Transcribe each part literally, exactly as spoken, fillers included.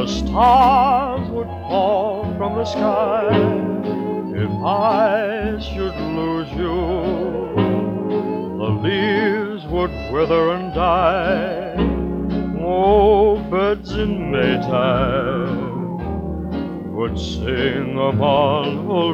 stars would fall from the sky if I should lose you. The leaves would wither and die. Oh, birds in Maytime would sing a mournful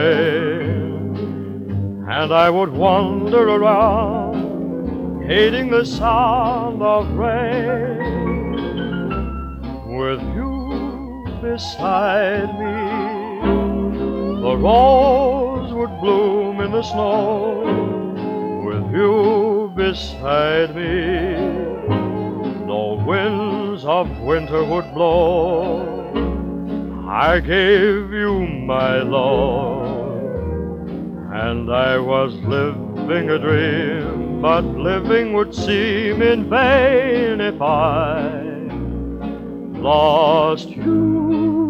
refrain, and I would wander around, hating the sound of rain. With you beside me, the rose would bloom in the snow. With you beside me, no winds of winter would blow. I gave you my love, and I was living a dream, but living would seem in vain if I lost you.